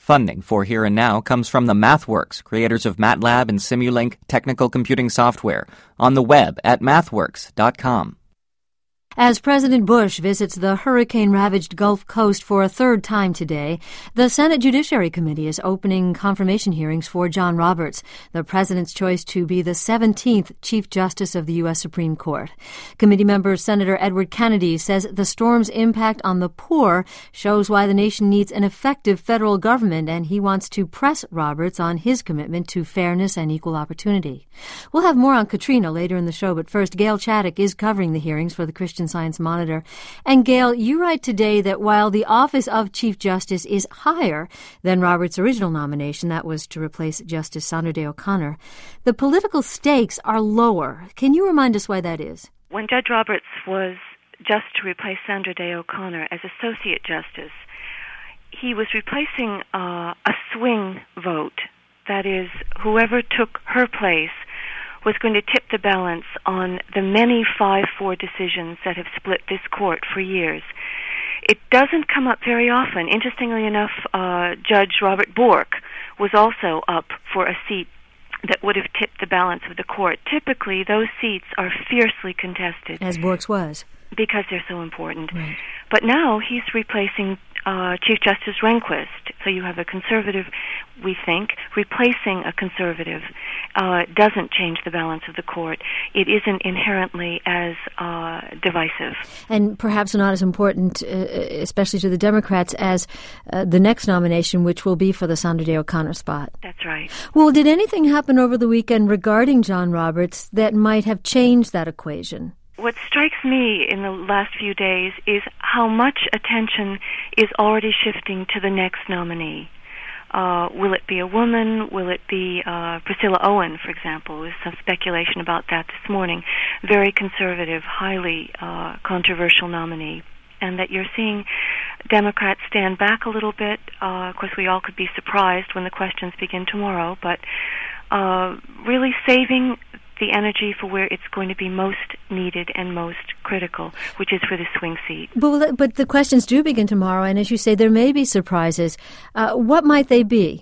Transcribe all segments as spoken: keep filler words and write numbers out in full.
Funding for Here and Now comes from the MathWorks, creators of MATLAB and Simulink technical computing software, on the web at mathworks dot com. As President Bush visits the hurricane-ravaged Gulf Coast for a third time today, the Senate Judiciary Committee is opening confirmation hearings for John Roberts, the president's choice to be the seventeenth Chief Justice of the U S Supreme Court. Committee member Senator Edward Kennedy says the storm's impact on the poor shows why the nation needs an effective federal government, and he wants to press Roberts on his commitment to fairness and equal opportunity. We'll have more on Katrina later in the show, but first, Gail Chaddock is covering the hearings for the Christian Science Monitor. And Gail, you write today that while the office of Chief Justice is higher than Roberts' original nomination, that was to replace Justice Sandra Day O'Connor, the political stakes are lower. Can you remind us why that is? When Judge Roberts was just to replace Sandra Day O'Connor as Associate Justice, he was replacing uh, a swing vote. That is, whoever took her place was going to tip the balance on the many five four decisions that have split this court for years. It doesn't come up very often. Interestingly enough, uh, Judge Robert Bork was also up for a seat that would have tipped the balance of the court. Typically, those seats are fiercely contested. As Bork's was. Because they're so important. Right. But now he's replacing uh, Chief Justice Rehnquist. So you have a conservative, we think, replacing a conservative uh, doesn't change the balance of the court. It isn't inherently as uh, divisive. And perhaps not as important, uh, especially to the Democrats, as uh, the next nomination, which will be for the Sandra Day O'Connor spot. That's right. Well, did anything happen over the weekend regarding John Roberts that might have changed that equation? What strikes me in the last few days is how much attention is already shifting to the next nominee. Uh, will it be a woman? Will it be uh, Priscilla Owen, for example? There's some speculation about that this morning. Very conservative, highly uh, controversial nominee. And that you're seeing Democrats stand back a little bit. Uh, of course, we all could be surprised when the questions begin tomorrow, but uh, really saving the energy for where it's going to be most needed and most critical, which is for the swing seat. But, but the questions do begin tomorrow, and as you say, there may be surprises. Uh, what might they be?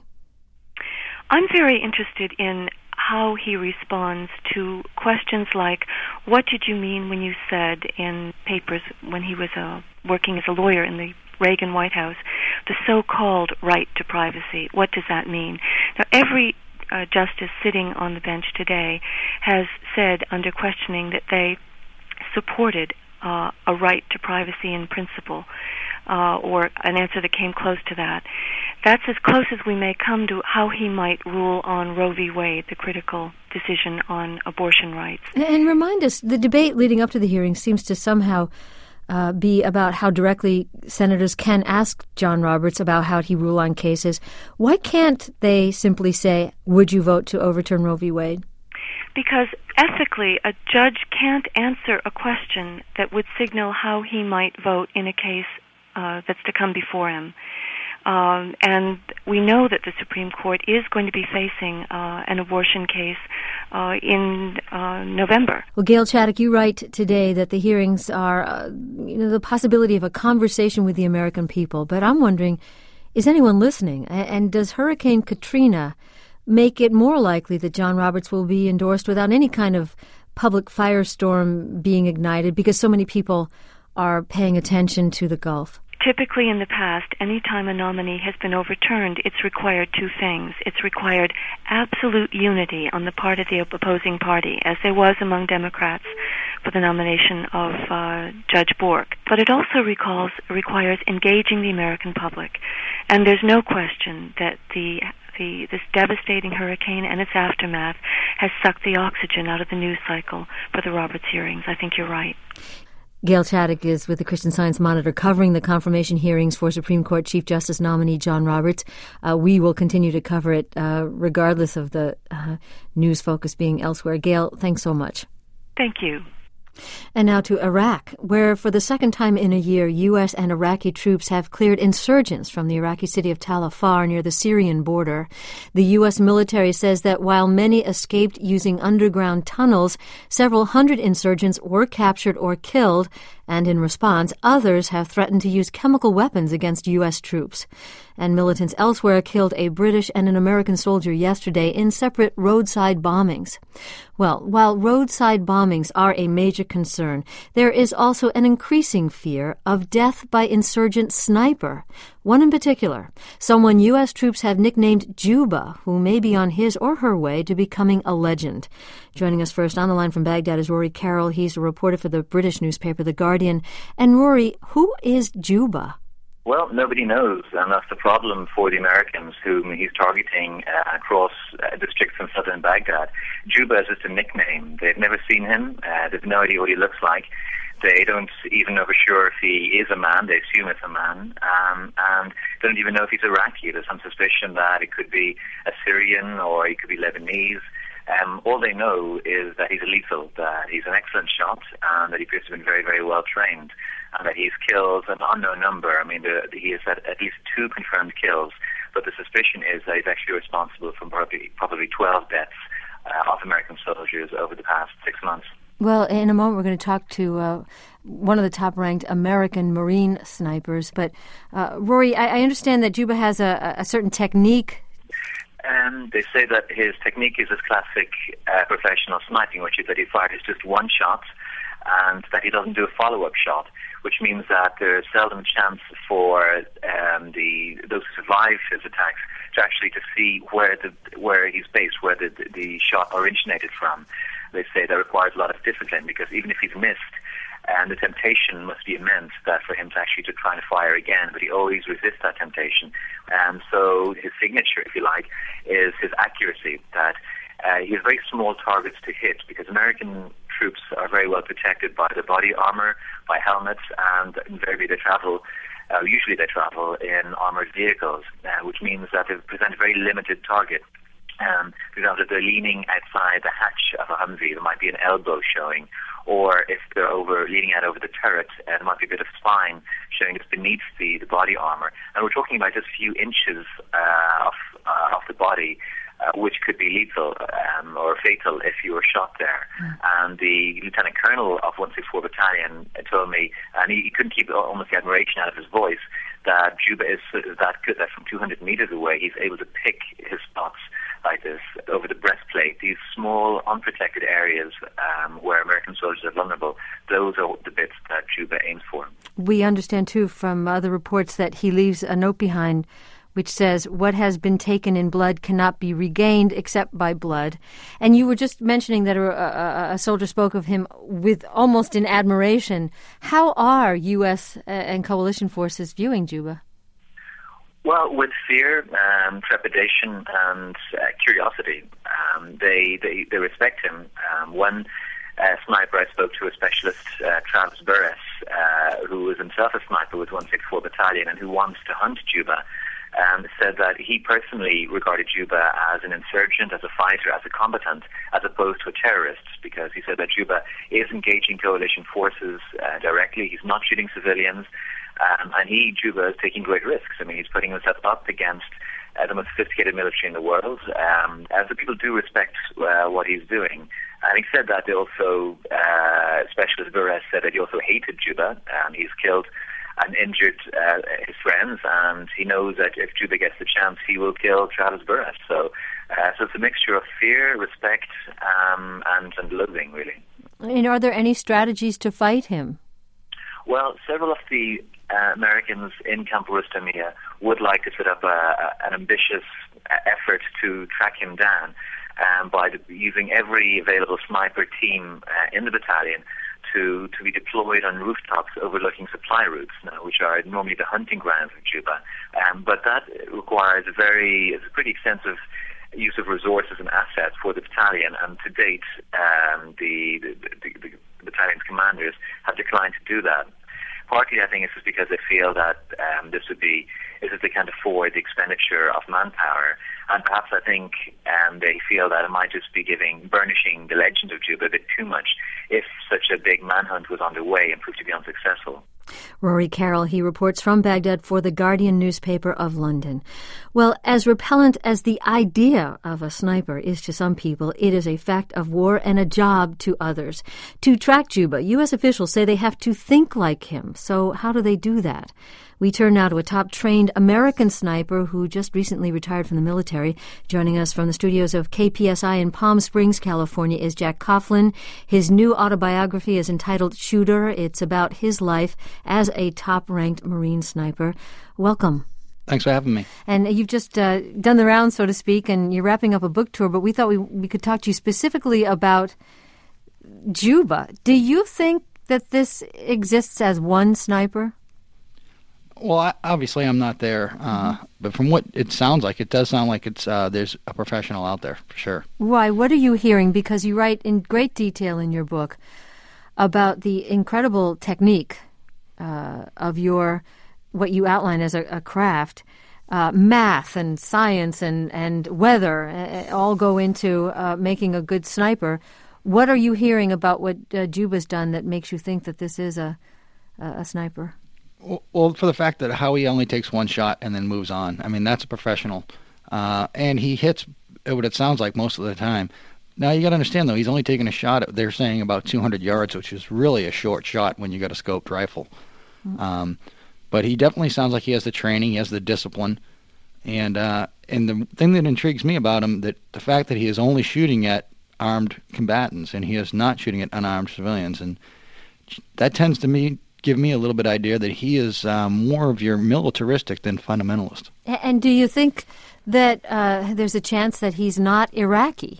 I'm very interested in how he responds to questions like, what did you mean when you said in papers when he was uh, working as a lawyer in the Reagan White House, the so-called right to privacy? What does that mean? Now, every Uh, justice sitting on the bench today has said under questioning that they supported uh, a right to privacy in principle, uh, or an answer that came close to that. That's as close as we may come to how he might rule on Roe v. Wade, the critical decision on abortion rights. And remind us, the debate leading up to the hearing seems to somehow Uh, be about how directly senators can ask John Roberts about how he rule on cases. Why can't they simply say, would you vote to overturn Roe v. Wade? Because ethically, a judge can't answer a question that would signal how he might vote in a case uh, that's to come before him. Um, and we know that the Supreme Court is going to be facing uh, an abortion case uh, in uh, November. Well, Gail Chaddock, you write today that the hearings are, uh, you know, the possibility of a conversation with the American people. But I'm wondering, is anyone listening? And does Hurricane Katrina make it more likely that John Roberts will be endorsed without any kind of public firestorm being ignited because so many people are paying attention to the Gulf? Typically in the past, any time a nominee has been overturned, it's required two things. It's required absolute unity on the part of the opposing party, as there was among Democrats for the nomination of uh, Judge Bork. But it also recalls, requires engaging the American public. And there's no question that the The, this devastating hurricane and its aftermath has sucked the oxygen out of the news cycle for the Roberts hearings. I think you're right. Gail Chaddock is with the Christian Science Monitor covering the confirmation hearings for Supreme Court Chief Justice nominee John Roberts. Uh, we will continue to cover it uh, regardless of the uh, news focus being elsewhere. Gail, thanks so much. Thank you. And now to Iraq, where for the second time in a year, U S and Iraqi troops have cleared insurgents from the Iraqi city of Tal Afar near the Syrian border. The U S military says that while many escaped using underground tunnels, several hundred insurgents were captured or killed, and in response, others have threatened to use chemical weapons against U S troops. And militants elsewhere killed a British and an American soldier yesterday in separate roadside bombings. Well, while roadside bombings are a major concern, there is also an increasing fear of death by insurgent sniper. One in particular, someone U S troops have nicknamed Juba, who may be on his or her way to becoming a legend. Joining us first on the line from Baghdad is Rory Carroll. He's a reporter for the British newspaper The Guardian. And Rory, who is Juba? Well, nobody knows, and that's the problem for the Americans whom he's targeting uh, across uh, districts in southern Baghdad. Juba is just a nickname. They've never seen him. Uh, they've no idea what he looks like. They don't even know for sure if he is a man. They assume it's a man. Um, and they don't even know if he's Iraqi. There's some suspicion that it could be Assyrian or he could be Lebanese. Um, all they know is that he's lethal, that he's an excellent shot, and that he appears to have been very, very well trained, and that he's killed an unknown number. I mean, the, the, he has had at least two confirmed kills, but the suspicion is that he's actually responsible for probably, probably twelve deaths uh, of American soldiers over the past six months. Well, in a moment we're going to talk to uh, one of the top-ranked American Marine snipers. But, uh, Rory, I, I understand that Juba has a, a certain technique. Um, they say that his technique is his classic uh, professional sniping, which is that he fires just one shot and that he doesn't do a follow-up shot, which means that there's seldom a chance for um, the those who survive his attacks to actually to see where the where he's based, where the, the shot originated from. They say that requires a lot of discipline, because even if he's missed, and the temptation must be immense that for him to actually to try and fire again, but he always resists that temptation. And so his signature, if you like, is his accuracy, that uh, he has very small targets to hit, because American troops are very well protected by their body armor, by helmets, and invariably they travel, uh, usually they travel in armored vehicles, uh, which means that they present a very limited target. Um, for example, if they're leaning outside the hatch of a Humvee, there might be an elbow showing, or if they're over leaning out over the turret, uh, there might be a bit of spine showing just beneath the, the body armor. And we're talking about just a few inches uh, of, uh, of the body, uh, which could be lethal um, or fatal if you were shot there. Mm. And the Lieutenant Colonel of one sixty-four Battalion told me, and he, he couldn't keep almost the admiration out of his voice, that Juba is, is that good that from two hundred meters away he's able to pick his spots like this over the breastplate. These small, unprotected areas um, where American soldiers are vulnerable, those are the bits that Juba aims for. We understand, too, from other reports that he leaves a note behind which says, "What has been taken in blood cannot be regained except by blood." And you were just mentioning that a, a, a soldier spoke of him with almost in admiration. How are U S and coalition forces viewing Juba? Well, with fear, um, trepidation, and uh, curiosity. Um, they, they they respect him. Um, one uh, sniper I spoke to, a specialist, uh, Travis Burress, uh, who is himself a sniper with one sixty-four Battalion and who wants to hunt Juba, um, said that he personally regarded Juba as an insurgent, as a fighter, as a combatant, as opposed to a terrorist, because he said that Juba is engaging coalition forces uh, directly. He's not shooting civilians. Um, and he, Juba, is taking great risks. I mean, he's putting himself up against uh, the most sophisticated military in the world. Um, and so people do respect uh, what he's doing. Having said that, they also, uh, Specialist Burress said that he also hated Juba. Um, he's killed and injured uh, his friends, and he knows that if Juba gets the chance, he will kill Travis Burress. So, uh, so it's a mixture of fear, respect, um, and, and loathing, really. And are there any strategies to fight him? Well, several of the uh, Americans in Camp Rustamiyah would like to set up a, a, an ambitious uh, effort to track him down um, by the, using every available sniper team uh, in the battalion to, to be deployed on rooftops overlooking supply routes, now, which are normally the hunting grounds of Juba. Um, but that requires a very, it's a pretty extensive use of resources and assets for the battalion, and to date, um, the, the, the, the battalion's commanders have declined to do that. Partly, I think, it's just because they feel that um, this would be, is that they can't afford the expenditure of manpower, and perhaps I think um, they feel that it might just be giving, burnishing the legend of Juba a bit too much if such a big manhunt was underway and proved to be unsuccessful. Rory Carroll, he reports from Baghdad for the Guardian newspaper of London. Well, as repellent as the idea of a sniper is to some people, it is a fact of war and a job to others. To track Juba, U S officials say they have to think like him. So how do they do that? We turn now to a top-trained American sniper who just recently retired from the military. Joining us from the studios of K P S I in Palm Springs, California, is Jack Coughlin. His new autobiography is entitled Shooter. It's about his life as a top-ranked Marine sniper. Welcome. Thanks for having me. And you've just uh, done the rounds, so to speak, and you're wrapping up a book tour, but we thought we, we could talk to you specifically about Juba. Do you think that this exists as one sniper? Well, I, obviously I'm not there, uh, but from what it sounds like, it does sound like it's uh, there's a professional out there, for sure. Why? What are you hearing? Because you write in great detail in your book about the incredible technique uh, of your, what you outline as a, a craft. Uh, math and science and, and weather uh, all go into uh, making a good sniper. What are you hearing about what uh, Juba's done that makes you think that this is a, a, a sniper? Well, for the fact that Howie only takes one shot and then moves on. I mean, that's a professional. Uh, and he hits what it sounds like most of the time. Now, you got to understand, though, he's only taking a shot at, they're saying, about two hundred yards, which is really a short shot when you got a scoped rifle. Mm-hmm. Um, but he definitely sounds like he has the training, he has the discipline. And uh, and the thing that intrigues me about him, that the fact that he is only shooting at armed combatants and he is not shooting at unarmed civilians. And that tends to me give me a little bit idea that he is um, more of your militaristic than fundamentalist. And do you think that uh, there's a chance that he's not Iraqi?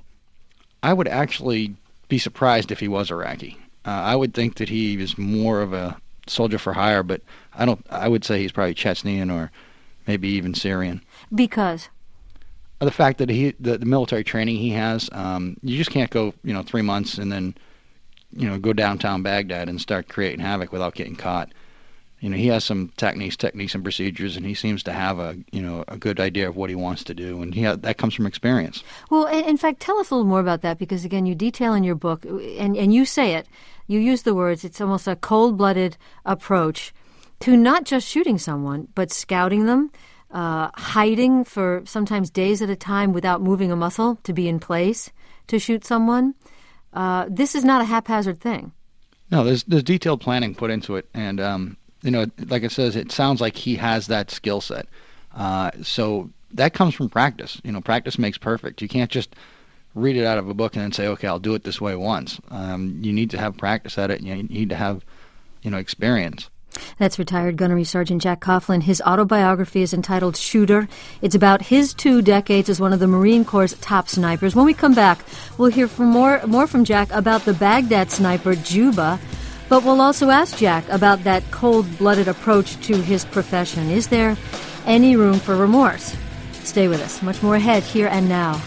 I would actually be surprised if he was Iraqi. Uh, I would think that he is more of a soldier for hire, but I don't. I would say he's probably Chechnyan or maybe even Syrian. Because? The fact that he, the, the military training he has, um, you just can't go, you know, three months and then you know, go downtown Baghdad and start creating havoc without getting caught. You know, he has some techniques, techniques and procedures, and he seems to have a, you know, a good idea of what he wants to do, and he ha- that comes from experience. Well, in fact, tell us a little more about that, because again, you detail in your book, and, and you say it, you use the words, it's almost a cold-blooded approach to not just shooting someone, but scouting them, uh, hiding for sometimes days at a time without moving a muscle to be in place to shoot someone. Uh, this is not a haphazard thing. No, there's there's detailed planning put into it, and um, you know, like it says, it sounds like he has that skill set. Uh, so that comes from practice. You know, practice makes perfect. You can't just read it out of a book and then say, okay, I'll do it this way once. Um, you need to have practice at it, and you need to have, you know, experience. That's retired Gunnery Sergeant Jack Coughlin. His autobiography is entitled Shooter. It's about his two decades as one of the Marine Corps' top snipers. When we come back, we'll hear from more, more from Jack about the Baghdad sniper, Juba, but we'll also ask Jack about that cold-blooded approach to his profession. Is there any room for remorse? Stay with us. Much more ahead here and now.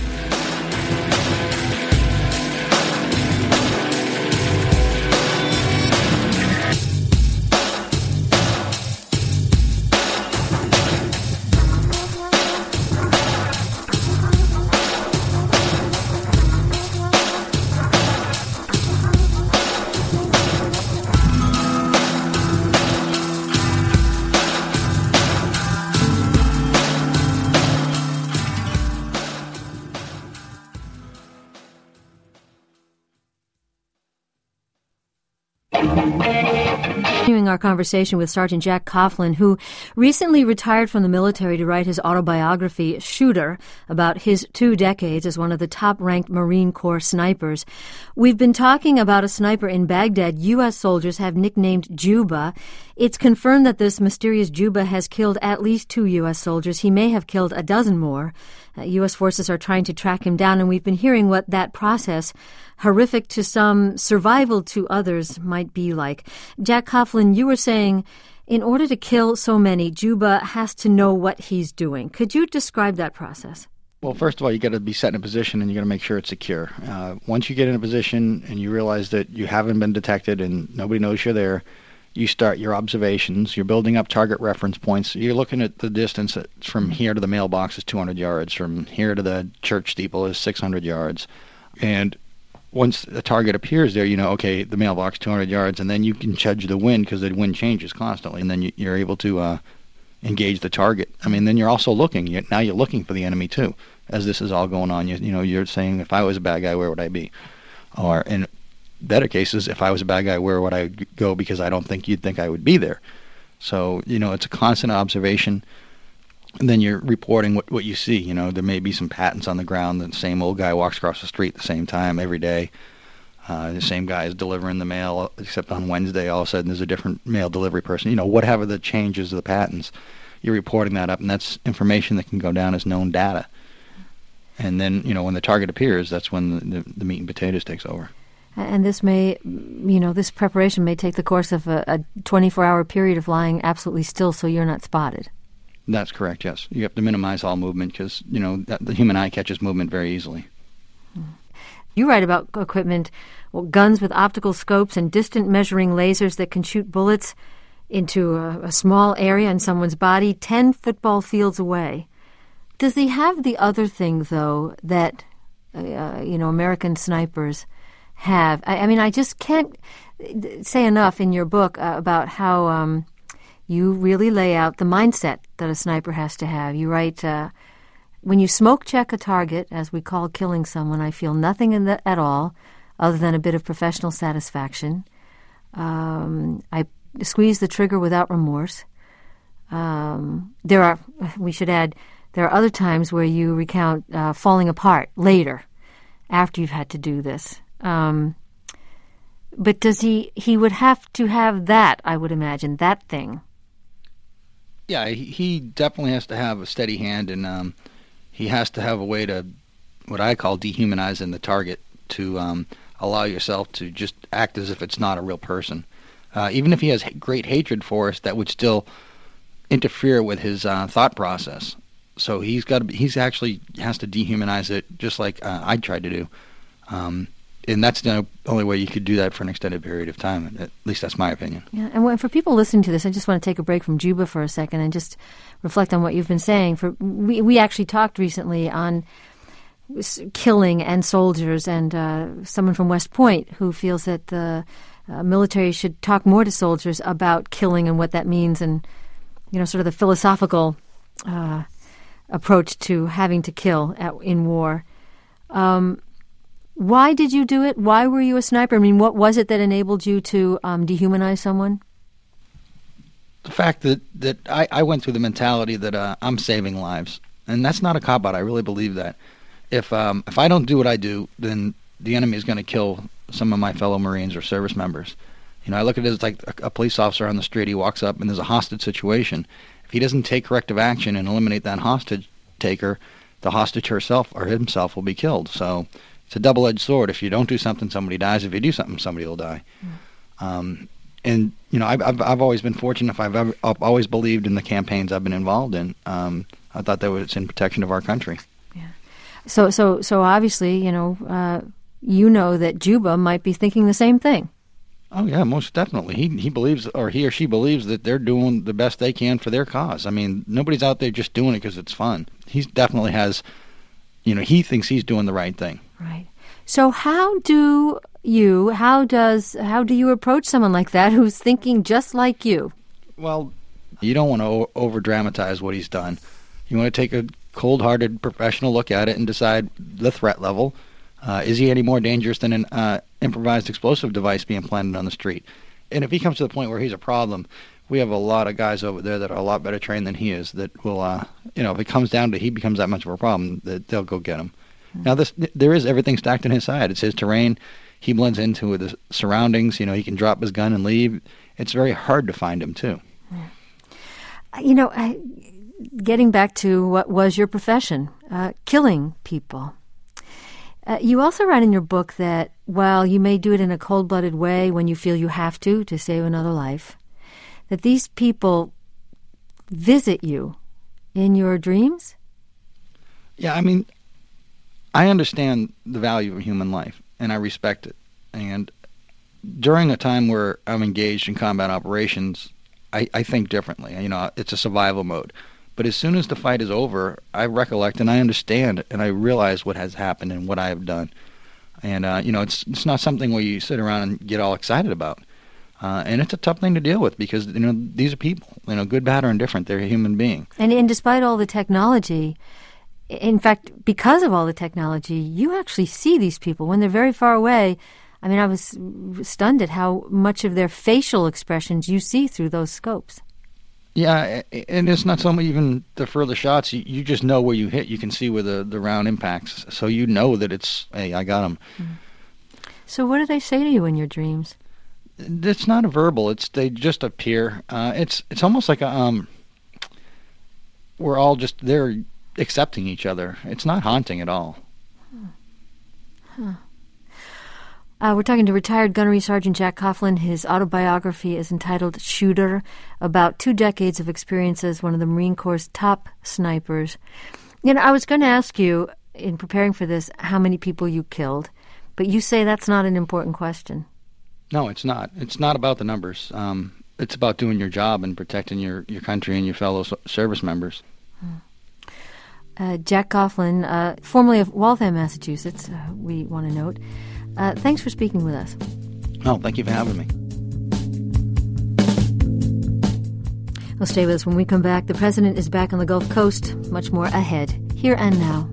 Continuing our conversation with Sergeant Jack Coughlin, who recently retired from the military to write his autobiography, Shooter, about his two decades as one of the top-ranked Marine Corps snipers. We've been talking about a sniper in Baghdad U S soldiers have nicknamed Juba. It's confirmed that this mysterious Juba has killed at least two U S soldiers. He may have killed a dozen more. Uh, U S forces are trying to track him down, and we've been hearing what that process, horrific to some, survival to others, might be like. Jack Coughlin, you were saying in order to kill so many, Juba has to know what he's doing. Could you describe that process? Well, first of all, you got to be set in a position, and you got to make sure it's secure. Uh, once you get in a position and you realize that you haven't been detected and nobody knows you're there, you start your observations. You're building up target reference points. You're looking at the distance from here to the mailbox is two hundred yards. From here to the church steeple is six hundred yards. And once a target appears there, you know, okay, the mailbox two hundred yards, and then you can judge the wind because the wind changes constantly, and then you, you're able to uh, engage the target. I mean, then you're also looking. You're, now you're looking for the enemy too, as this is all going on. You, you know, you're saying, if I was a bad guy, where would I be? Or in better cases, if I was a bad guy, where would I go? Because I don't think you'd think I would be there. So, you know, it's a constant observation. And then you're reporting what, what you see. You know, there may be some patents on the ground. The same old guy walks across the street at the same time every day. Uh, the same guy is delivering the mail, except on Wednesday, all of a sudden there's a different mail delivery person. You know, whatever the changes of the patents, you're reporting that up, and that's information that can go down as known data. And then, you know, when the target appears, that's when the, the, the meat and potatoes takes over. And this may, you know, this preparation may take the course of a, a twenty-four hour period of lying absolutely still so you're not spotted. That's correct, yes. You have to minimize all movement because, you know, that, the human eye catches movement very easily. You write about equipment, well, guns with optical scopes and distant measuring lasers that can shoot bullets into a, a small area in someone's body ten football fields away. Does he have the other thing, though, that, uh, you know, American snipers have? I, I mean, I just can't say enough in your book uh, about how um, you really lay out the mindset that a sniper has to have. You write, uh, when you smoke check a target, as we call killing someone, I feel nothing in the, at all other than a bit of professional satisfaction. Um, I squeeze the trigger without remorse. Um, there are, we should add, there are other times where you recount uh, falling apart later, after you've had to do this. Um, but does he, he would have to have that, I would imagine, that thing. Yeah, he, he definitely has to have a steady hand, and um, he has to have a way to, what I call dehumanizing the target, to um, allow yourself to just act as if it's not a real person. Uh, even if he has great hatred for us, that would still interfere with his uh, thought process. So he's got to be, he's actually has to dehumanize it, just like uh, I tried to do. Um, and that's the only way you could do that for an extended period of time. At least that's my opinion. Yeah, and when, for people listening to this, I just want to take a break from Juba for a second and just reflect on what you've been saying. For we we actually talked recently on killing and soldiers, and uh, someone from West Point who feels that the uh, military should talk more to soldiers about killing and what that means, and you know, sort of the philosophical uh, approach to having to kill at, in war. Um, why did you do it? Why were you a sniper? I mean, what was it that enabled you to um, dehumanize someone? The fact that, that I, I went through the mentality that uh, I'm saving lives, and that's not a cop-out. I really believe that. If um, if I don't do what I do, then the enemy is going to kill some of my fellow Marines or service members. You know, I look at it as like a, a police officer on the street. He walks up and there's a hostage situation. If he doesn't take corrective action and eliminate that hostage taker, the hostage herself or himself will be killed. So it's a double-edged sword. If you don't do something, somebody dies. If you do something, somebody will die. Mm. Um, and you know, I've, I've I've always been fortunate. If I've ever, I've always believed in the campaigns I've been involved in. Um, I thought that was in protection of our country. Yeah. So so so obviously, you know, uh, you know that Juba might be thinking the same thing. Oh yeah, most definitely. He he believes, or he or she believes, that they're doing the best they can for their cause. I mean, nobody's out there just doing it because it's fun. He definitely has, you know, he thinks he's doing the right thing. Right. So how do you, how does, how do you approach someone like that who's thinking just like you? Well, you don't want to o- over-dramatize what he's done. You want to take a cold-hearted professional look at it and decide the threat level. Uh, is he any more dangerous than an uh, improvised explosive device being planted on the street? And if he comes to the point where he's a problem, we have a lot of guys over there that are a lot better trained than he is that will, uh, you know, if it comes down to he becomes that much of a problem, that they'll go get him. Mm-hmm. Now, this there is everything stacked on his side. It's his terrain. He blends into the surroundings. You know, he can drop his gun and leave. It's very hard to find him, too. Yeah. You know, I, getting back to what was your profession, uh, killing people. Uh, you also write in your book that while you may do it in a cold-blooded way when you feel you have to, to save another life, that these people visit you in your dreams? Yeah, I mean, I understand the value of human life, and I respect it. And during a time where I'm engaged in combat operations, I, I think differently. You know, it's a survival mode. But as soon as the fight is over, I recollect and I understand and I realize what has happened and what I have done. And, uh, you know, it's it's not something where you sit around and get all excited about. Uh, and it's a tough thing to deal with because, you know, these are people, you know, good, bad, or indifferent. They're a human being. And, and despite all the technology, in fact, because of all the technology, you actually see these people when they're very far away. I mean, I was stunned at how much of their facial expressions you see through those scopes. Yeah, and it's not so much even the further shots. You, you just know where you hit. You can see where the, the round impacts. So you know that it's, hey, I got him. Mm. So what do they say to you in your dreams? It's not a verbal. It's they just appear. Uh, it's it's almost like a, um, we're all just there accepting each other. It's not haunting at all. Huh. Huh. Uh, we're talking to retired Gunnery Sergeant Jack Coughlin. His autobiography is entitled Shooter, about two decades of experience as one of the Marine Corps' top snipers. You know, I was going to ask you, in preparing for this, how many people you killed, but you say that's not an important question. No, it's not. It's not about the numbers. Um, it's about doing your job and protecting your, your country and your fellow service members. Hmm. Uh, Jack Coughlin, uh, formerly of Waltham, Massachusetts, uh, we want to note. Uh, thanks for speaking with us. Oh, thank you for having me. Well, stay with us. When we come back, the president is back on the Gulf Coast. Much more ahead, here and now.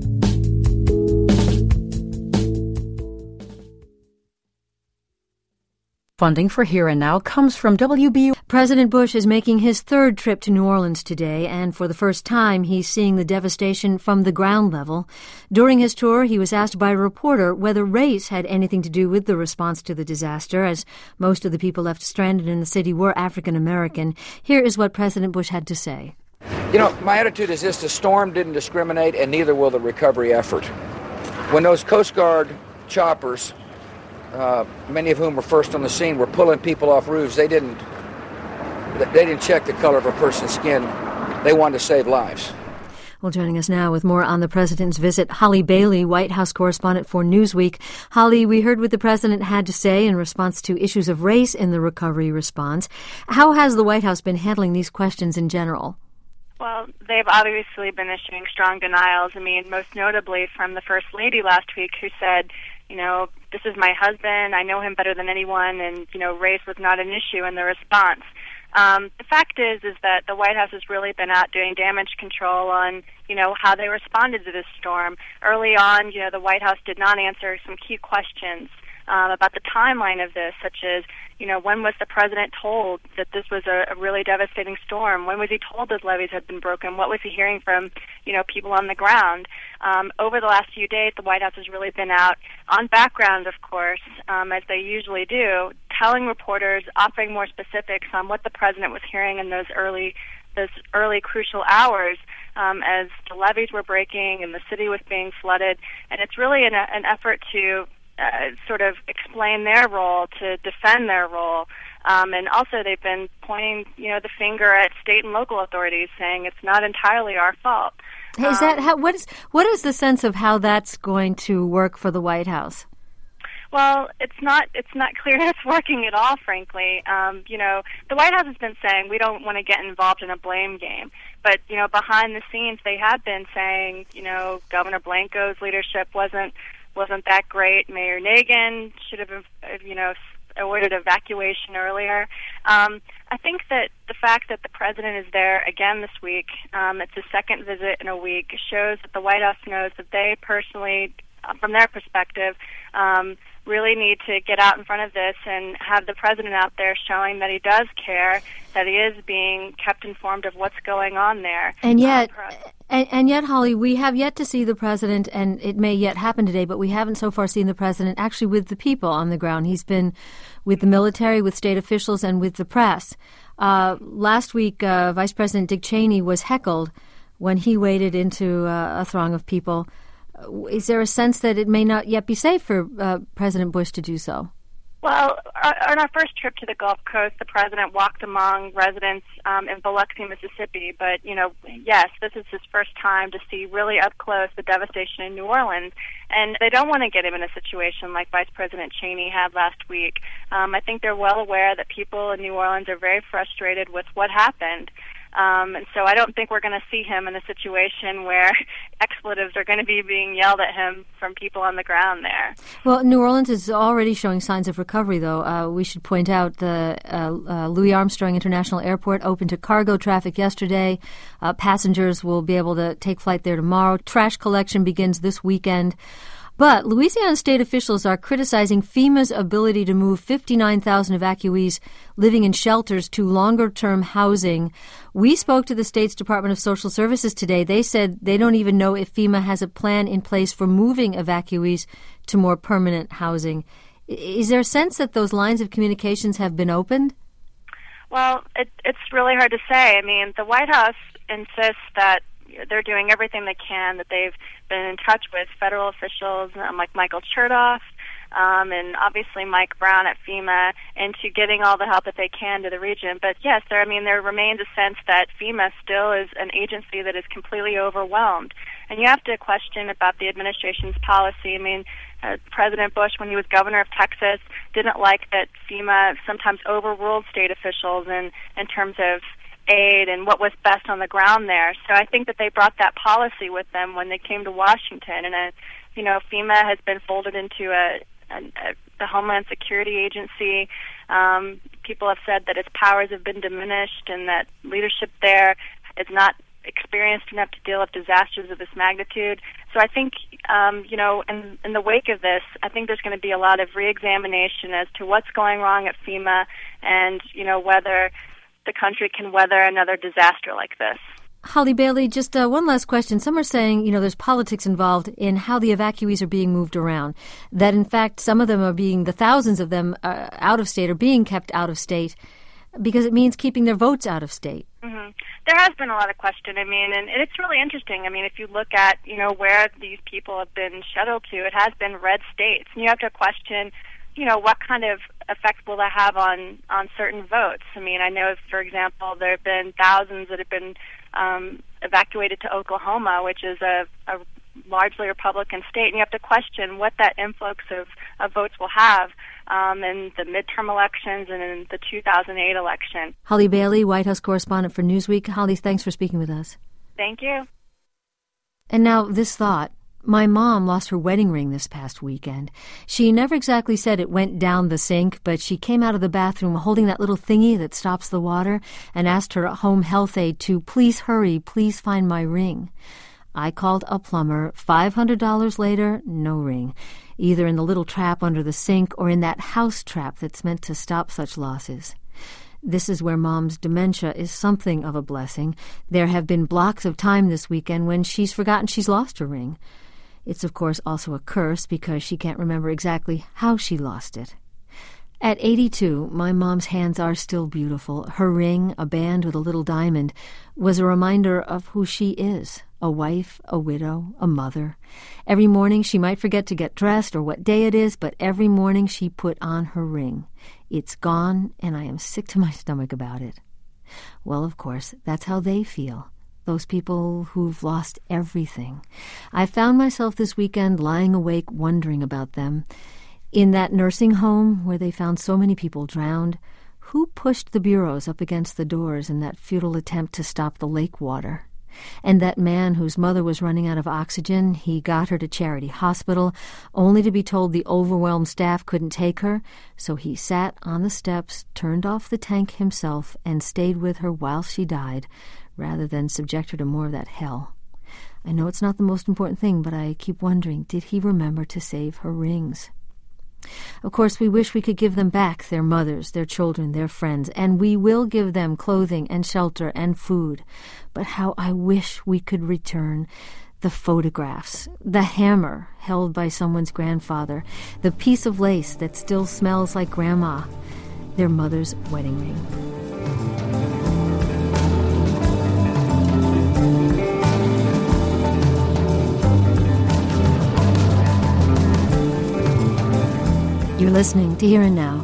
Funding for Here and Now comes from W B U. President Bush is making his third trip to New Orleans today, and for the first time, he's seeing the devastation from the ground level. During his tour, he was asked by a reporter whether race had anything to do with the response to the disaster, as most of the people left stranded in the city were African American. Here is what President Bush had to say. You know, my attitude is this: the storm didn't discriminate, and neither will the recovery effort. When those Coast Guard choppers, Uh, many of whom were first on the scene, were pulling people off roofs, They didn't they didn't check the color of a person's skin. They wanted to save lives. Well, joining us now with more on the president's visit, Holly Bailey, White House correspondent for Newsweek. Holly, we heard what the president had to say in response to issues of race in the recovery response. How has the White House been handling these questions in general? Well, they've obviously been issuing strong denials. I mean, most notably from the First Lady last week, who said, you know, this is my husband, I know him better than anyone, and, you know, race was not an issue in the response. Um, the fact is, is that the White House has really been out doing damage control on, you know, how they responded to this storm. Early on, you know, the White House did not answer some key questions um, about the timeline of this, such as, you know, when was the president told that this was a, a really devastating storm? When was he told that levees had been broken? What was he hearing from, you know, people on the ground? Um, over the last few days, the White House has really been out on background, of course, um, as they usually do, telling reporters, offering more specifics on what the president was hearing in those early, those early crucial hours um, as the levees were breaking and the city was being flooded. And it's really an, an effort to Uh, sort of explain their role, to defend their role. Um, and also they've been pointing, you know, the finger at state and local authorities, saying it's not entirely our fault. Hey, is um, that how, what is what is the sense of how that's going to work for the White House? Well, it's not it's not clear it's working at all, frankly. Um, you know, the White House has been saying we don't want to get involved in a blame game. But, you know, behind the scenes they have been saying, you know, Governor Blanco's leadership wasn't wasn't that great. Mayor Nagin should have, you know, ordered evacuation earlier. Um, I think that the fact that the president is there again this week, um, it's his second visit in a week, shows that the White House knows that they personally, uh, from their perspective, um, really need to get out in front of this and have the president out there showing that he does care, that he is being kept informed of what's going on there. And yet, um, and, and yet, Holly, we have yet to see the president, and it may yet happen today, but we haven't so far seen the president actually with the people on the ground. He's been with the military, with state officials, and with the press. Uh, last week, uh, Vice President Dick Cheney was heckled when he waded into uh, a throng of people. Is there a sense that it may not yet be safe for uh, President Bush to do so? Well, on our first trip to the Gulf Coast, the president walked among residents um, in Biloxi, Mississippi. But, you know, yes, this is his first time to see really up close the devastation in New Orleans. And they don't want to get him in a situation like Vice President Cheney had last week. Um, I think they're well aware that people in New Orleans are very frustrated with what happened. Um, and so I don't think we're going to see him in a situation where expletives are going to be being yelled at him from people on the ground there. Well, New Orleans is already showing signs of recovery, though. Uh, we should point out the uh, uh, Louis Armstrong International Airport opened to cargo traffic yesterday. Uh, passengers will be able to take flight there tomorrow. Trash collection begins this weekend. But Louisiana state officials are criticizing FEMA's ability to move fifty-nine thousand evacuees living in shelters to longer-term housing. We spoke to the state's Department of Social Services today. They said they don't even know if FEMA has a plan in place for moving evacuees to more permanent housing. Is there a sense that those lines of communications have been opened? Well, it, it's really hard to say. I mean, the White House insists that they're doing everything they can, that they've been in touch with federal officials um, like Michael Chertoff um, and obviously Mike Brown at FEMA into getting all the help that they can to the region. But yes, there, I mean, there remains a sense that FEMA still is an agency that is completely overwhelmed. And you have to question about the administration's policy. I mean, uh, President Bush, when he was governor of Texas, didn't like that FEMA sometimes overruled state officials in, in terms of aid and what was best on the ground there. So I think that they brought that policy with them when they came to Washington. And, uh, you know, FEMA has been folded into a, a, a the Homeland Security Agency. Um, people have said that its powers have been diminished and that leadership there is not experienced enough to deal with disasters of this magnitude. So I think, um, you know, in, in the wake of this, I think there's going to be a lot of reexamination as to what's going wrong at FEMA and, you know, whether the country can weather another disaster like this. Holly Bailey, just uh, one last question. Some are saying, you know, there's politics involved in how the evacuees are being moved around, that in fact some of them are being, the thousands of them uh, out of state are being kept out of state because it means keeping their votes out of state. Mm-hmm. There has been a lot of question. I mean, and it's really interesting. I mean, if you look at, you know, where these people have been shuttled to, it has been red states. And you have to question, you know, what kind of effect will that have on, on certain votes? I mean, I know, for example, there have been thousands that have been um, evacuated to Oklahoma, which is a, a largely Republican state, and you have to question what that influx of, of votes will have um, in the midterm elections and in the two thousand eight election. Holly Bailey, White House correspondent for Newsweek. Holly, thanks for speaking with us. Thank you. And now this thought. My mom lost her wedding ring this past weekend. She never exactly said it went down the sink, but she came out of the bathroom holding that little thingy that stops the water and asked her home health aide to please hurry, please find my ring. I called a plumber. five hundred dollars later, no ring, either in the little trap under the sink or in that house trap that's meant to stop such losses. This is where Mom's dementia is something of a blessing. There have been blocks of time this weekend when she's forgotten she's lost her ring. It's, of course, also a curse because she can't remember exactly how she lost it. At eighty-two, my mom's hands are still beautiful. Her ring, a band with a little diamond, was a reminder of who she is, a wife, a widow, a mother. Every morning she might forget to get dressed or what day it is, but every morning she put on her ring. It's gone, and I am sick to my stomach about it. Well, of course, that's how they feel. Those people who've lost everything. I found myself this weekend lying awake wondering about them. In that nursing home where they found so many people drowned, who pushed the bureaus up against the doors in that futile attempt to stop the lake water? And that man whose mother was running out of oxygen, he got her to Charity Hospital, only to be told the overwhelmed staff couldn't take her, so he sat on the steps, turned off the tank himself, and stayed with her while she died, rather than subject her to more of that hell. I know it's not the most important thing, but I keep wondering, did he remember to save her rings? Of course, we wish we could give them back, their mothers, their children, their friends, and we will give them clothing and shelter and food. But how I wish we could return the photographs, the hammer held by someone's grandfather, the piece of lace that still smells like Grandma, their mother's wedding ring. You're listening to Here and Now.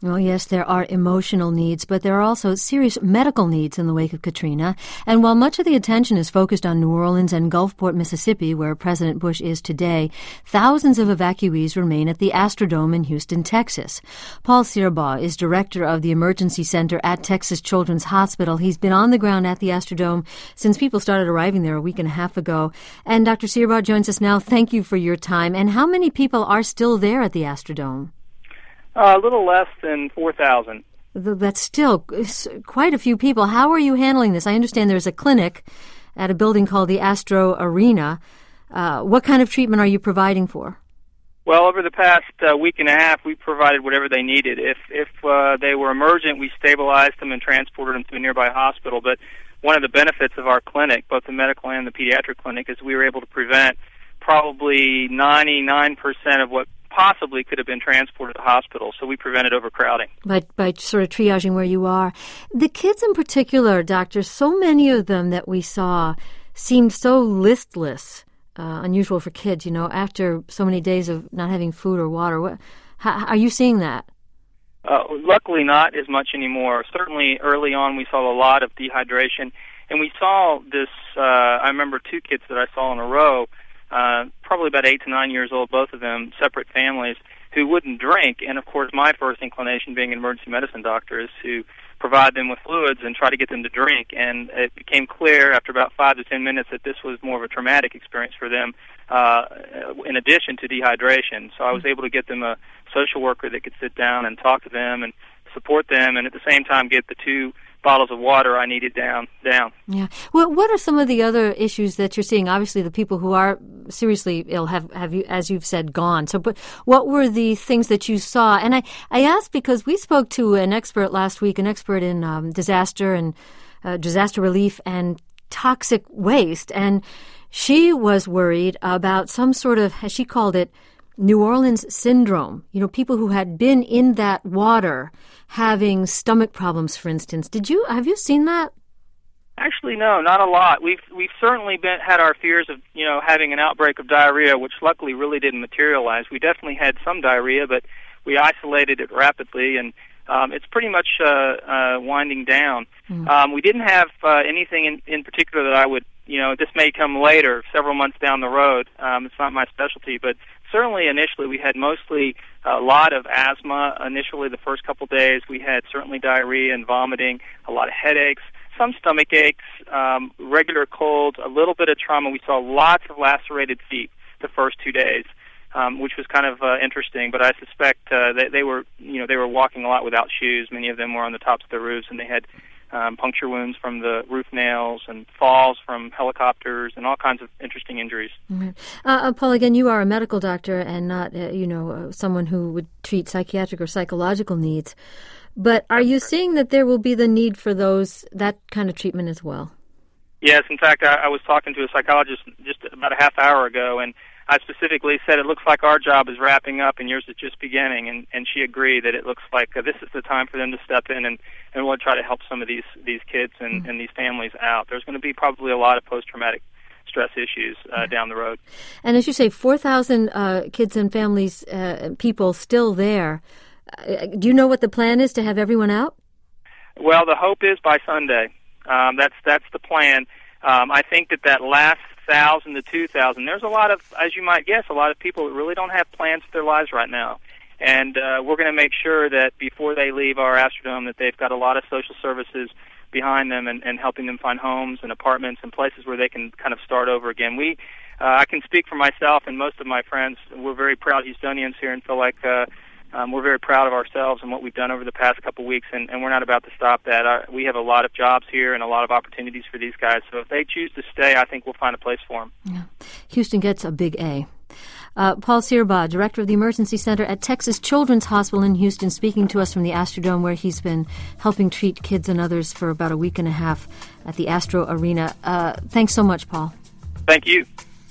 Well, yes, there are emotional needs, but there are also serious medical needs in the wake of Katrina. And while much of the attention is focused on New Orleans and Gulfport, Mississippi, where President Bush is today, thousands of evacuees remain at the Astrodome in Houston, Texas. Paul Sierbaugh is director of the Emergency Center at Texas Children's Hospital. He's been on the ground at the Astrodome since people started arriving there a week and a half ago. And Doctor Sierbaugh joins us now. Thank you for your time. And how many people are still there at the Astrodome? Uh, a little less than four thousand. That's still quite a few people. How are you handling this? I understand there's a clinic at a building called the Astro Arena. Uh, what kind of treatment are you providing for? Well, over the past uh, week and a half, we provided whatever they needed. If if uh, they were emergent, we stabilized them and transported them to a nearby hospital. But one of the benefits of our clinic, both the medical and the pediatric clinic, is we were able to prevent probably ninety-nine percent of what possibly could have been transported to the hospital, so we prevented overcrowding. By, by sort of triaging where you are. The kids in particular, Doctor, so many of them that we saw seemed so listless, uh, unusual for kids, you know, after so many days of not having food or water. What, how, are you seeing that? Uh, luckily not as much anymore. Certainly early on we saw a lot of dehydration, and we saw this, uh, I remember two kids that I saw in a row, Uh, probably about eight to nine years old, both of them, separate families, who wouldn't drink. And, of course, my first inclination, being an emergency medicine doctor, is to provide them with fluids and try to get them to drink. And it became clear after about five to ten minutes that this was more of a traumatic experience for them, uh, in addition to dehydration. So I was able to get them a social worker that could sit down and talk to them and support them, and at the same time get the two bottles of water I needed down. down. Yeah. Well, what are some of the other issues that you're seeing? Obviously, the people who are seriously ill have, have you, as you've said, gone. So, but what were the things that you saw? And I, I asked because we spoke to an expert last week, an expert in um, disaster and uh, disaster relief and toxic waste, and she was worried about some sort of, as she called it, New Orleans syndrome. You know, people who had been in that water having stomach problems, for instance. Did you have you seen that? Actually, no, not a lot. We've we've certainly been had our fears of you know having an outbreak of diarrhea, which luckily really didn't materialize. We definitely had some diarrhea, but we isolated it rapidly, and um, it's pretty much uh, uh, winding down. Mm. Um, we didn't have uh, anything in, in particular that I would you know this may come later, several months down the road. Um, it's not my specialty, but certainly initially we had mostly a lot of asthma. Initially, the first couple days, we had certainly diarrhea and vomiting, a lot of headaches, some stomach aches, um, regular colds, a little bit of trauma. We saw lots of lacerated feet the first two days, um, which was kind of uh, interesting. But I suspect uh, that they were, you know, they were walking a lot without shoes. Many of them were on the tops of their roofs, and they had Um, puncture wounds from the roof nails and falls from helicopters and all kinds of interesting injuries. Mm-hmm. Uh, Paul, again, you are a medical doctor and not, uh, you know, uh, someone who would treat psychiatric or psychological needs. But are you seeing that there will be the need for those that kind of treatment as well? Yes. In fact, I, I was talking to a psychologist just about a half hour ago, and I specifically said it looks like our job is wrapping up and yours is just beginning, and, and she agreed that it looks like uh, this is the time for them to step in and, and we'll try to help some of these, these kids and, mm-hmm. and these families out. There's going to be probably a lot of post-traumatic stress issues uh, yeah. down the road. And as you say, four thousand uh, kids and families, uh, people still there. Uh, do you know what the plan is to have everyone out? Well, the hope is by Sunday. Um, that's, that's the plan. Um, I think that that last thousand to two thousand. There's a lot of, as you might guess, a lot of people that really don't have plans for their lives right now, and uh, we're going to make sure that before they leave our Astrodome, that they've got a lot of social services behind them and, and helping them find homes and apartments and places where they can kind of start over again. We, uh, I can speak for myself and most of my friends. We're very proud Houstonians here and feel like uh, um, we're very proud of ourselves and what we've done over the past couple of weeks, and, and we're not about to stop that. Our, we have a lot of jobs here and a lot of opportunities for these guys, so if they choose to stay, I think we'll find a place for them. Yeah. Houston gets a big A. Uh, Paul Sierbaugh, director of the Emergency Center at Texas Children's Hospital in Houston, speaking to us from the Astrodome, where he's been helping treat kids and others for about a week and a half at the Astro Arena. Uh, thanks so much, Paul. Thank you.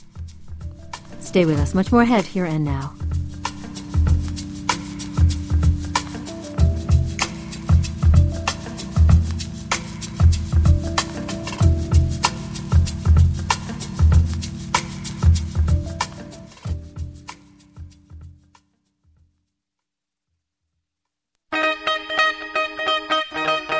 Stay with us. Much more ahead here and now.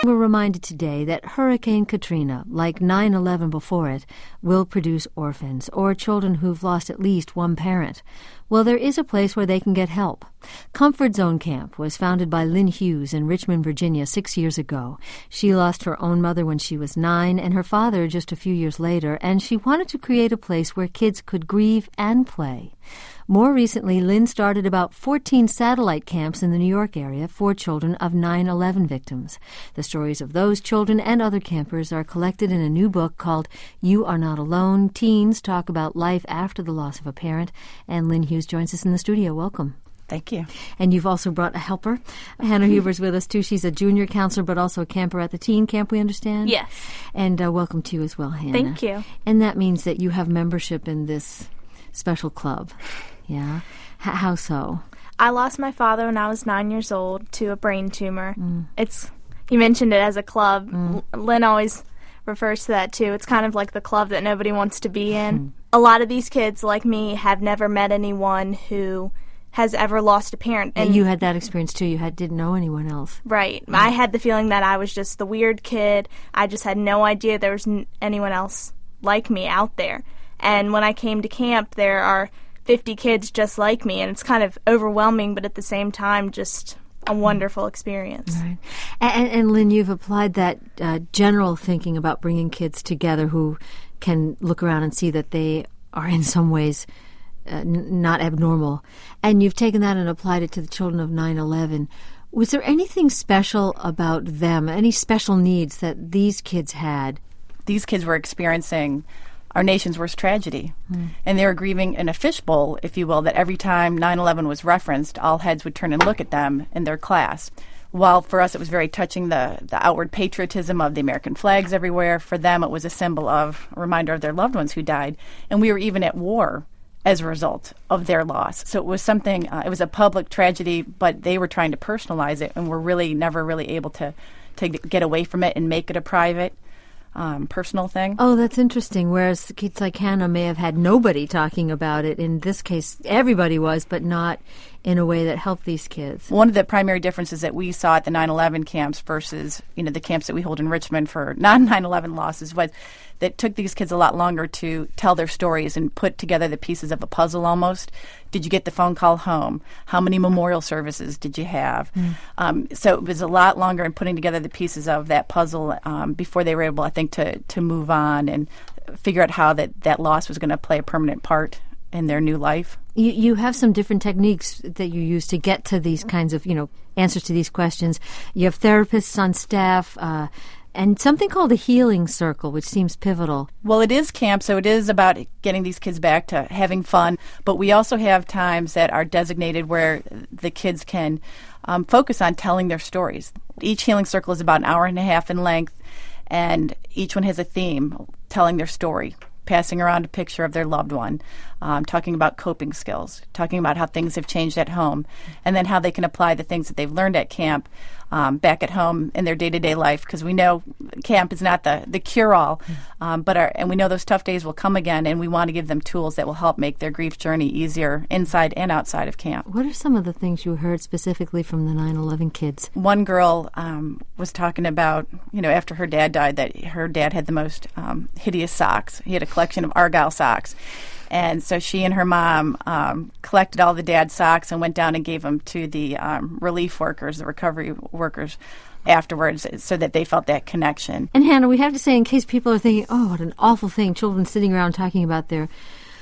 we're reminded today that Hurricane Katrina, like nine eleven before it, will produce orphans or children who've lost at least one parent. Well, there is a place where they can get help. Comfort Zone Camp was founded by Lynn Hughes in Richmond, Virginia, six years ago. She lost her own mother when she was nine and her father just a few years later, and she wanted to create a place where kids could grieve and play. More recently, Lynn started about fourteen satellite camps in the New York area for children of nine eleven victims. The stories of those children and other campers are collected in a new book called You Are Not Alone. Teens talk about life after the loss of a parent, and Lynn Hughes joins us in the studio. Welcome. Thank you. And you've also brought a helper. Hannah Huber's with us, too. She's a junior counselor, but also a camper at the teen camp, we understand? Yes. And uh, welcome to you as well, Hannah. Thank you. And that means that you have membership in this special club. Yeah. H- how so? I lost my father when I was nine years old to a brain tumor. Mm. It's you mentioned it as a club. Mm. L- Lynn always refers to that, too. It's kind of like the club that nobody wants to be in. Mm. A lot of these kids, like me, have never met anyone who has ever lost a parent. And, and you had that experience, too. You had didn't know anyone else. Right. Mm. I had the feeling that I was just the weird kid. I just had no idea there was n- anyone else like me out there. And when I came to camp, there are fifty kids just like me, and it's kind of overwhelming, but at the same time, just a wonderful experience. Right. And, and Lynn, you've applied that uh, general thinking about bringing kids together who can look around and see that they are in some ways uh, n- not abnormal. And you've taken that and applied it to the children of nine eleven. Was there anything special about them, any special needs that these kids had? These kids were experiencing our nation's worst tragedy. Mm. And they were grieving in a fishbowl, if you will, that every time nine eleven was referenced, all heads would turn and look at them in their class. While for us it was very touching, the, the outward patriotism of the American flags everywhere, for them it was a symbol of, a reminder of their loved ones who died. And we were even at war as a result of their loss. So it was something, uh, it was a public tragedy, but they were trying to personalize it, and were really never really able to, to get away from it and make it a private Um, personal thing. Oh, that's interesting. Whereas kids like Hannah may have had nobody talking about it. In this case, everybody was, but not in a way that helped these kids. One of the primary differences that we saw at the nine eleven camps versus, you know, the camps that we hold in Richmond for non-nine eleven losses was that it took these kids a lot longer to tell their stories and put together the pieces of a puzzle almost. Did you get the phone call home? How many memorial services did you have? Mm. Um, so it was a lot longer in putting together the pieces of that puzzle um, before they were able, I think, to, to move on and figure out how that, that loss was going to play a permanent part in their new life. You, you have some different techniques that you use to get to these kinds of, you know, answers to these questions. You have therapists on staff, uh, and something called a healing circle, which seems pivotal. Well, it is camp, so it is about getting these kids back to having fun. But we also have times that are designated where the kids can um, focus on telling their stories. Each healing circle is about an hour and a half in length, and each one has a theme, telling their story, passing around a picture of their loved one, um, talking about coping skills, talking about how things have changed at home, and then how they can apply the things that they've learned at camp um, back at home in their day-to-day life, because we know camp is not the, the cure-all, um, but our, and we know those tough days will come again, and we want to give them tools that will help make their grief journey easier inside and outside of camp. What are some of the things you heard specifically from the nine eleven kids? One girl um, was talking about, you know, after her dad died, that her dad had the most um, hideous socks. He had a collection of Argyle socks. And so she and her mom um, collected all the dad's socks and went down and gave them to the um, relief workers, the recovery workers, afterwards, so that they felt that connection. And Hannah, we have to say, in case people are thinking, oh, what an awful thing, children sitting around talking about their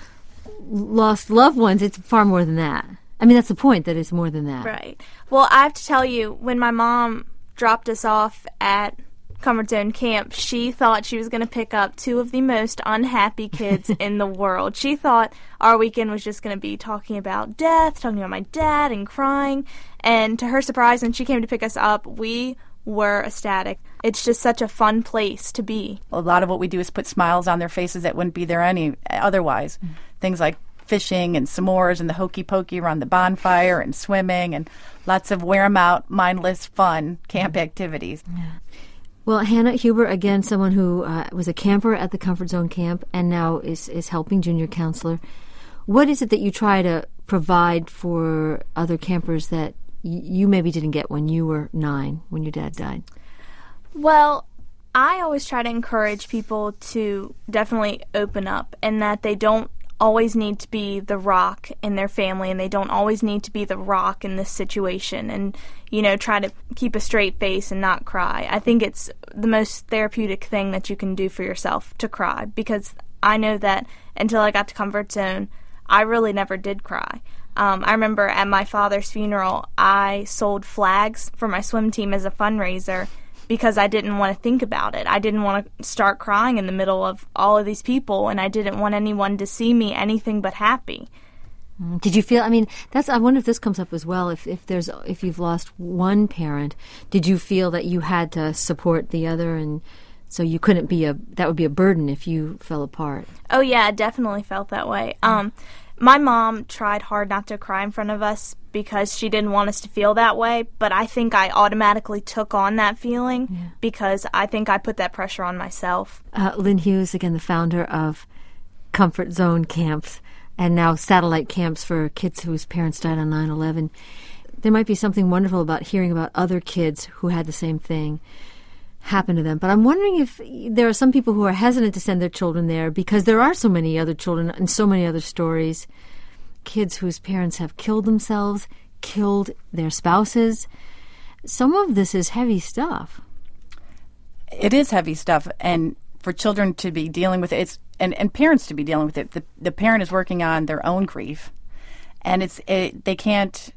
lost loved ones, it's far more than that. I mean, that's the point, that it's more than that. Right. Well, I have to tell you, when my mom dropped us off at Comfort Zone Camp, she thought she was going to pick up two of the most unhappy kids in the world. She thought our weekend was just going to be talking about death, talking about my dad, and crying. And to her surprise, when she came to pick us up, we were ecstatic. It's just such a fun place to be. A lot of what we do is put smiles on their faces that wouldn't be there any otherwise. Mm-hmm. Things like fishing and s'mores and the hokey pokey around the bonfire and swimming and lots of wear 'em out, mindless, fun camp mm-hmm. activities. Yeah. Well, Hannah Huber, again, someone who uh, was a camper at the Comfort Zone Camp and now is, is helping junior counselor. What is it that you try to provide for other campers that y- you maybe didn't get when you were nine, when your dad died? Well, I always try to encourage people to definitely open up, and that they don't always need to be the rock in their family, and they don't always need to be the rock in this situation, and, you know, try to keep a straight face and not cry. I think it's the most therapeutic thing that you can do for yourself, to cry, because I know that until I got to Comfort Zone, I really never did cry. Um, I remember at my father's funeral, I sold flags for my swim team as a fundraiser because I didn't want to think about it. I didn't want to start crying in the middle of all of these people, and I didn't want anyone to see me anything but happy. Did you feel, I mean, that's, I wonder if this comes up as well, if, if there's, if you've lost one parent, did you feel that you had to support the other, and so you couldn't be a, that would be a burden if you fell apart? Oh yeah, I definitely felt that way. Um, my mom tried hard not to cry in front of us because she didn't want us to feel that way, but I think I automatically took on that feeling yeah. because I think I put that pressure on myself. Uh, Lynn Hughes, again, the founder of Comfort Zone Camps, and now satellite camps for kids whose parents died on nine eleven. There might be something wonderful about hearing about other kids who had the same thing happen to them. But I'm wondering if there are some people who are hesitant to send their children there because there are so many other children and so many other stories. Kids whose parents have killed themselves, killed their spouses. Some of this is heavy stuff. It is heavy stuff. And for children to be dealing with it, it's, and, and parents to be dealing with it, the, the parent is working on their own grief. And it's it, they can't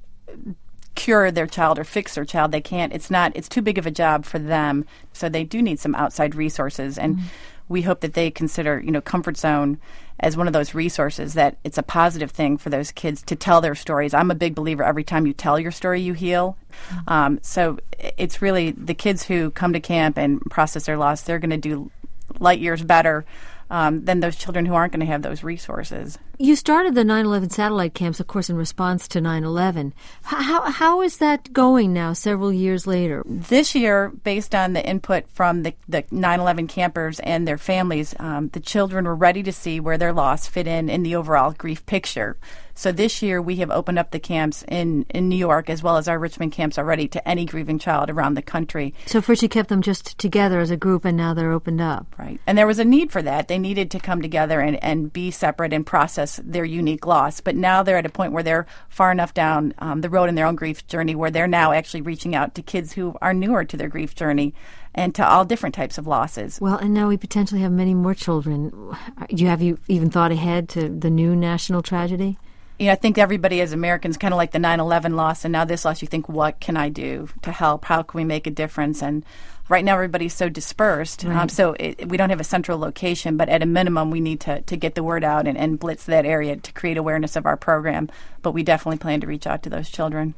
cure their child or fix their child. They can't, it's not, it's too big of a job for them. So they do need some outside resources. And mm-hmm. we hope that they consider, you know, Comfort Zone as one of those resources, that it's a positive thing for those kids to tell their stories. I'm a big believer, every time you tell your story, you heal. Mm-hmm. Um, so it's really the kids who come to camp and process their loss, they're going to do light years better um, than those children who aren't going to have those resources. You started the nine eleven satellite camps, of course, in response to nine eleven. How, how is that going now, several years later? This year, based on the input from the, the nine eleven campers and their families, um, the children were ready to see where their loss fit in in the overall grief picture. So this year, we have opened up the camps in, in New York, as well as our Richmond camps already, to any grieving child around the country. So first you kept them just together as a group, and now they're opened up. Right. And there was a need for that. They needed to come together and, and be separate and process their unique loss. But now they're at a point where they're far enough down um, the road in their own grief journey where they're now actually reaching out to kids who are newer to their grief journey and to all different types of losses. Well, and now we potentially have many more children. Do you have you even thought ahead to the new national tragedy? You know, I think everybody as Americans, kind of like the nine eleven loss and now this loss, you think, what can I do to help? How can we make a difference? And right now everybody's so dispersed, right. um, so it, we don't have a central location, but at a minimum we need to, to get the word out and, and blitz that area to create awareness of our program. But we definitely plan to reach out to those children.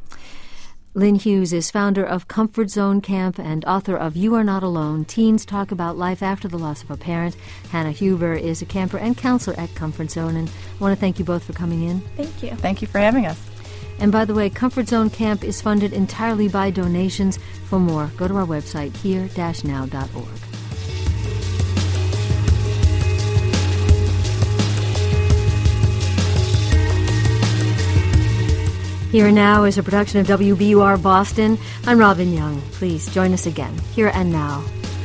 Lynn Hughes is founder of Comfort Zone Camp and author of You Are Not Alone, Teens Talk About Life After the Loss of a Parent. Hannah Huber is a camper and counselor at Comfort Zone, and I want to thank you both for coming in. Thank you. Thank you for having us. And by the way, Comfort Zone Camp is funded entirely by donations. For more, go to our website, here dash now dot org. Here and Now is a production of W B U R Boston. I'm Robin Young. Please join us again, Here and Now.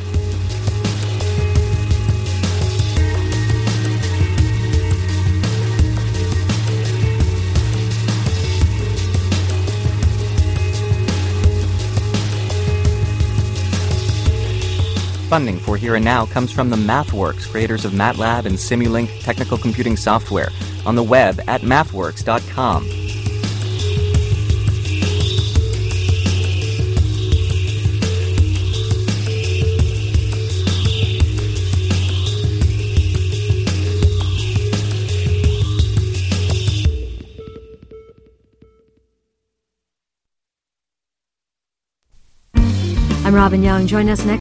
Funding for Here and Now comes from the MathWorks, creators of MATLAB and Simulink technical computing software, on the web at mathworks dot com. I'm Robin Young. Join us next